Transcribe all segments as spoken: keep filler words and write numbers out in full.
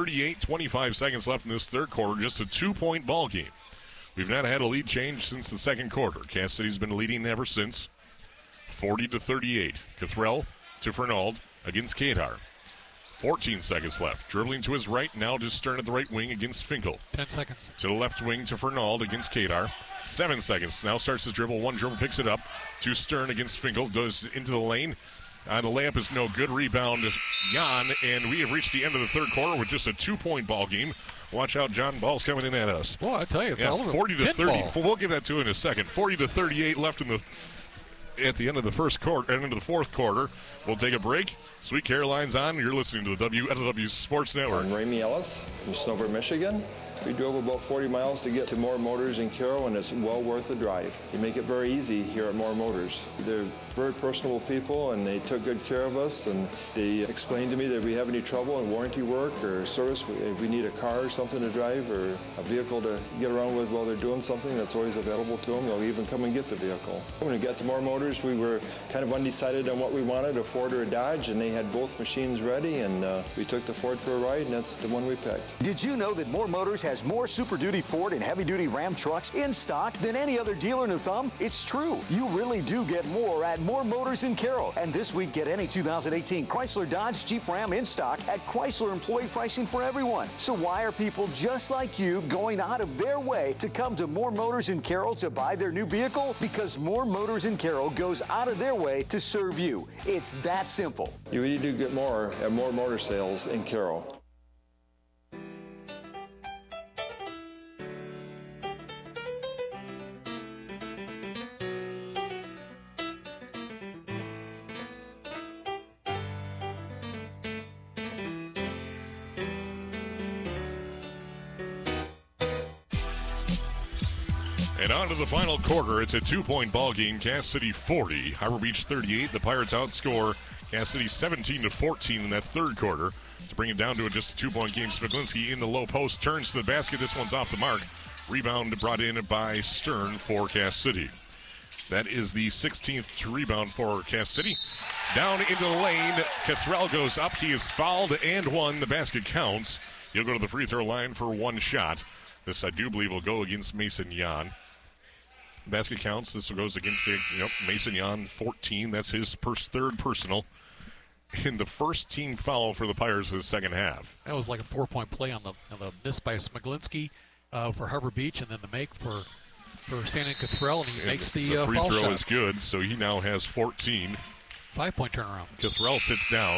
thirty-eight, twenty-five seconds left in this third quarter. Just a two-point ball game. We've not had a lead change since the second quarter. Cass City's been leading ever since. forty to thirty-eight. Cothrell to Fernald against Kadar. fourteen seconds left. Dribbling to his right, now to Stern at the right wing against Finkel. ten seconds. To the left wing to Fernald against Kadar. Seven seconds. Now starts his dribble. One dribble picks it up to Stern against Finkel. Goes into the lane. Uh, the layup is no good. Rebound, Jan. And we have reached the end of the third quarter with just a two-point ball game. Watch out, John. Ball's coming in at us. Well, I tell you, it's yeah, all over forty to thirty. pinball. We'll give that to you in a second. forty to thirty-eight left in the at the end of the first quarter, and into the fourth quarter. We'll take a break. Sweet Caroline's on. You're listening to the W L W Sports Network. I'm Ramey Ellis from Snover, Michigan. We drove about forty miles to get to Moore Motors in Carroll, and it's well worth the drive. They make it very easy here at Moore Motors. They're very personable people, and they took good care of us, and they explained to me that if we have any trouble in warranty work or service, if we need a car or something to drive or a vehicle to get around with while they're doing something, that's always available to them. They'll even come and get the vehicle. When we got to Moore Motors, we were kind of undecided on what we wanted, a Ford or a Dodge, and they had both machines ready, and uh, we took the Ford for a ride, and that's the one we picked. Did you know that Moore Motors has more Super Duty Ford and Heavy Duty Ram trucks in stock than any other dealer in New Thumb? It's true. You really do get more at Moore Motors in Carroll. And this week, get any two thousand eighteen Chrysler, Dodge, Jeep, Ram in stock at Chrysler employee pricing for everyone. So why are people just like you going out of their way to come to Moore Motors in Carroll to buy their new vehicle? Because Moore Motors in Carroll goes out of their way to serve you. It's that simple. You really do get more at Moore Motor Sales in Carroll. And on to the final quarter. It's a two-point ball game. Cass City forty, Harbor Beach thirty-eight. The Pirates outscore Cass City seventeen to fourteen in that third quarter to bring it down to just a two-point game. Smiglinski in the low post, turns to the basket. This one's off the mark. Rebound brought in by Stern for Cass City. That is the sixteenth rebound for Cass City. Down into the lane. Cothrell goes up. He is fouled and one. The basket counts. He'll go to the free throw line for one shot. This, I do believe, will go against Mason Jan. Basket counts. This goes against the, yep, Mason Jan, fourteen. That's his pers- third personal. And the first team foul for the Pirates in the second half. That was like a four-point play on the on the miss by Smiglinski uh, for Harbor Beach, and then the make for for Sandon Cothrell, and he And makes the, the uh, free foul throw shot. is good, so he now has fourteen. Five-point turnaround. Cothrell sits down.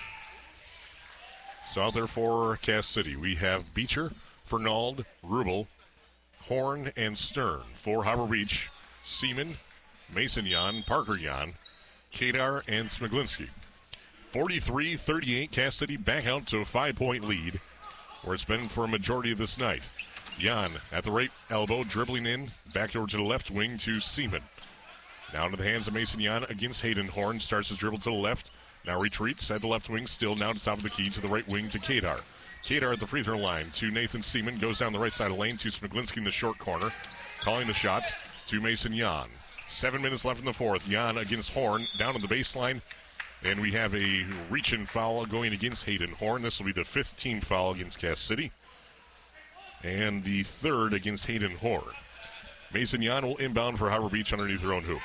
So out there for Cass City, we have Beecher, Fernald, Rubel, Horn, and Stern. For Harbor Beach, Seaman, Mason Jan, Parker Jan, Kadar, and Smiglinski. forty-three thirty-eight, Cass City back out to a five-point lead, where it's been for a majority of this night. Jan at the right elbow, dribbling in, back over to the left wing to Seaman. Now into the hands of Mason Jan against Hayden. Horn starts his dribble to the left, now retreats at the left wing, still now to top of the key to the right wing to Kadar. Kadar at the free throw line to Nathan Seaman, goes down the right side of the lane to Smiglinski in the short corner, calling the shots to Mason Jan. Seven minutes left in the fourth. Jan against Horn, down to the baseline, and we have a reach-in foul going against Hayden Horn. This will be the fifth team foul against Cass City, and the third against Hayden Horn. Mason Jan will inbound for Harbor Beach underneath their own hoop.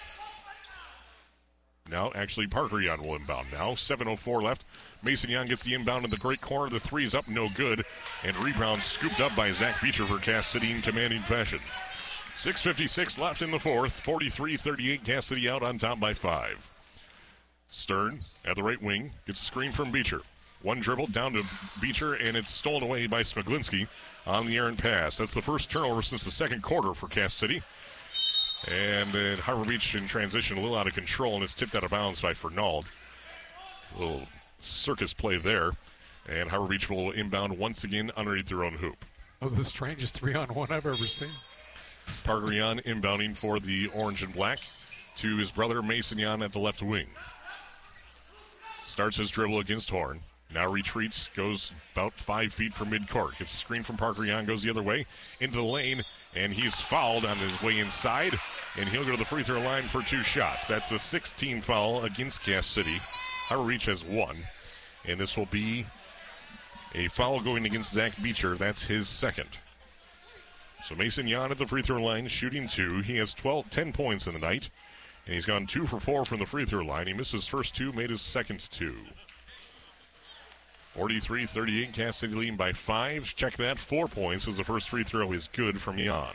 Now, actually, Parker Jan will inbound now. seven oh four left. Mason Jan gets the inbound in the great corner. The three is up, no good. And rebound scooped up by Zach Beecher for Cass City in commanding fashion. six fifty-six left in the fourth. forty-three thirty-eight, Cass City out on top by five. Stern at the right wing gets a screen from Beecher. One dribble down to Beecher, and it's stolen away by Smiglinski on the errant pass. That's the first turnover since the second quarter for Cass City. And uh, Harbor Beach in transition, a little out of control, and it's tipped out of bounds by Fernald. A little circus play there. And Harbor Beach will inbound once again underneath their own hoop. That was the strangest three-on-one I've ever seen. Parker Jan inbounding for the orange and black to his brother Mason Jan at the left wing. Starts his dribble against Horn. Now retreats, goes about five feet from midcourt. Gets a screen from Parker Jan, goes the other way into the lane, and he's fouled on his way inside, and he'll go to the free throw line for two shots. That's a sixteen foul against Cass City. Harbor Beach has one, and this will be A foul going against Zach Beecher. That's his second. So Mason Yan at the free throw line, shooting two. He has twelve, ten points in the night, and he's gone two for four from the free throw line. He missed his first two, made his second two. forty-three thirty-eight, Cass City leading by five. Check that, four points as the first free throw is good from Yan.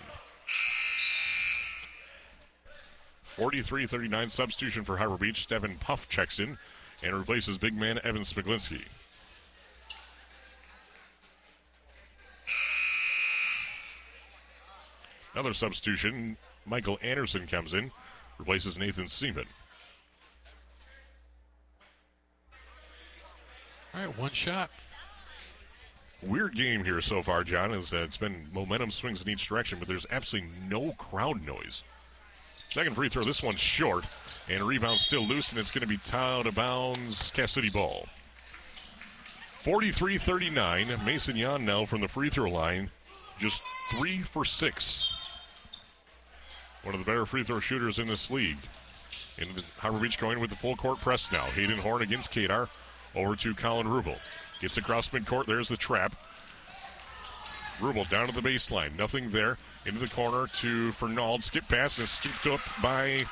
forty-three thirty-nine, substitution for Harbor Beach. Devin Puff checks in and replaces big man Evan Smiglinski. Another substitution, Michael Anderson comes in, replaces Nathan Seaman. All right, one shot. Weird game here so far, John, as uh, it's been momentum swings in each direction, but there's absolutely no crowd noise. Second free throw, this one's short, and rebound still loose, and it's going to be out of bounds, Cass City ball. forty-three thirty-nine, Mason Yan now from the free throw line, just three for six. One of the better free throw shooters in this league. And Harbor Beach going with the full court press now. Hayden Horn against Kadar. Over to Colin Rubel. Gets across midcourt. There's the trap. Rubel down to the baseline. Nothing there. Into the corner to Fernald. Skip pass and scooped up by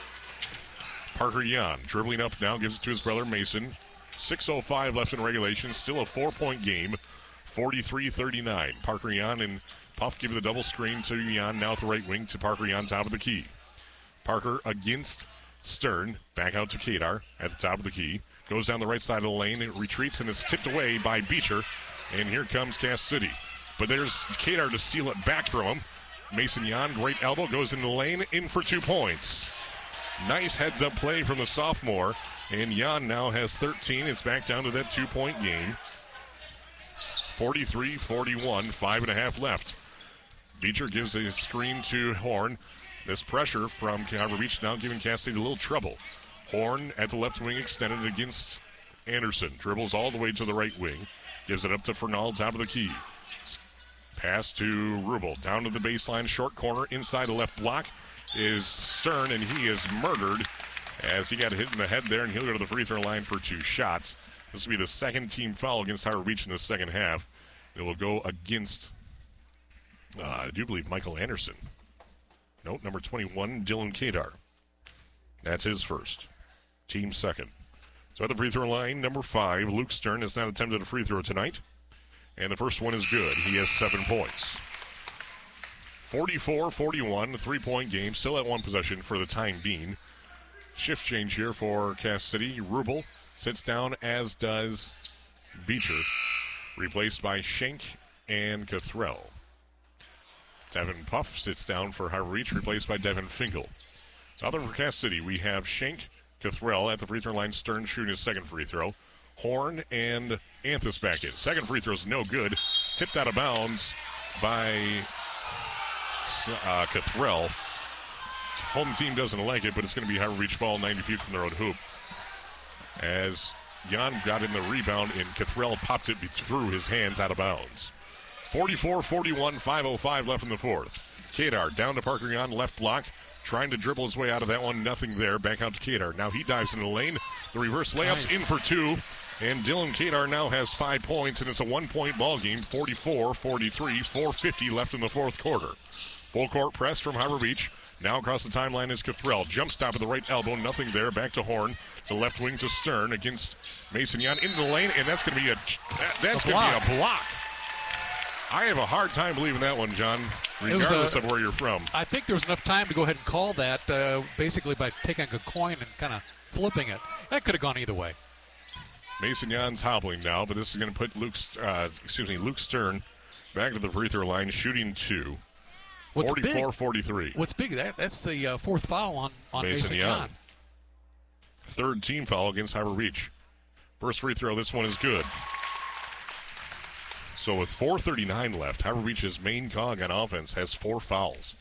Parker Yan. Dribbling up now. Gives it to his brother Mason. six oh five left in regulation. Still a four-point game. forty-three thirty-nine. Parker Yan and Puff give the double screen to Yan, now at the right wing to Parker Yan, top of the key. Parker against Stern, back out to Kadar at the top of the key. Goes down the right side of the lane, it retreats, and it's tipped away by Beecher. And here comes Cass City. But there's Kadar to steal it back from him. Mason Yan, great elbow, goes into the lane, in for two points. Nice heads-up play from the sophomore. And Yan now has thirteen. It's back down to that two-point game. forty-three forty-one, five and a half left. Beecher gives a screen to Horn. This pressure from Harbor Beach now giving Cass City a little trouble. Horn at the left wing extended against Anderson. Dribbles all the way to the right wing. Gives it up to Fernald, top of the key. Pass to Rubel. Down to the baseline, short corner. Inside the left block is Stern, and he is murdered as he got hit in the head there, and he'll go to the free throw line for two shots. This will be the second team foul against Harbor Beach in the second half. It will go against, uh, I do believe, Michael Anderson. Note, number twenty-one, Dylan Kadar. That's his first. Team second. So at the free throw line, number five, Luke Stern has not attempted a free throw tonight. And the first one is good. He has seven points. forty-four forty-one, three-point game. Still at one possession for the time being. Shift change here for Cass City. Rubel sits down, as does Beecher. Replaced by Schenk and Cathrell. Devin Puff sits down for Harbor Beach, replaced by Devin Finkel. So other for Cass City, we have Schenk, Cathrell at the free throw line. Stern shooting his second free throw. Horn and Anthus back in. Second free throw's no good. Tipped out of bounds by uh, Cathrell. Home team doesn't like it, but it's going to be Harbor Beach ball ninety feet from their own hoop. As Jan got in the rebound, and Cathrell popped it through his hands out of bounds. forty-four forty-one, five oh five left in the fourth. Kadar down to Parker Jan, left block, trying to dribble his way out of that one. Nothing there. Back out to Kadar. Now he dives into the lane. The reverse layup's Nice. in for two. And Dylan Kadar now has five points, and it's a one-point ball game, forty-four forty-three, four fifty left in the fourth quarter. Full court press from Harbor Beach. Now across the timeline is Cathrell. Jump stop at the right elbow. Nothing there. Back to Horn. The left wing to Stern against Mason Yan into the lane, and that's going to be a that, that's A going to block. be a block. I have a hard time believing that one, John, regardless a- of where you're from. I think there was enough time to go ahead and call that, uh, basically by taking a coin and kind of flipping it. That could have gone either way. Mason Jan's hobbling now, but this is going to put Luke, uh, excuse me, Luke Stern back to the free throw line, shooting two. What's forty-four big- forty-three. What's big, that that's the uh, fourth foul on, on Mason Mason Yan. Yan. Third team foul against Harbor Beach. First free throw, this one is good. So with four thirty-nine left, Harbor Beach's main cog on offense has four fouls.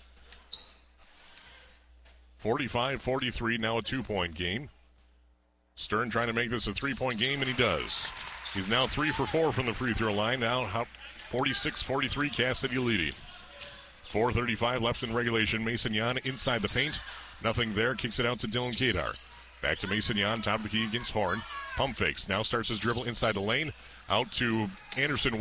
forty-five forty-three, now a two-point game. Stern trying to make this a three-point game, and he does. He's now three for four from the free throw line. Now forty-six forty-three, Cass City leading. four thirty-five left in regulation. Mason Yan inside the paint. Nothing there. Kicks it out to Dylan Kadar. Back to Mason Yan, top of the key against Horn. Pump fakes. Now starts his dribble inside the lane. out to Anderson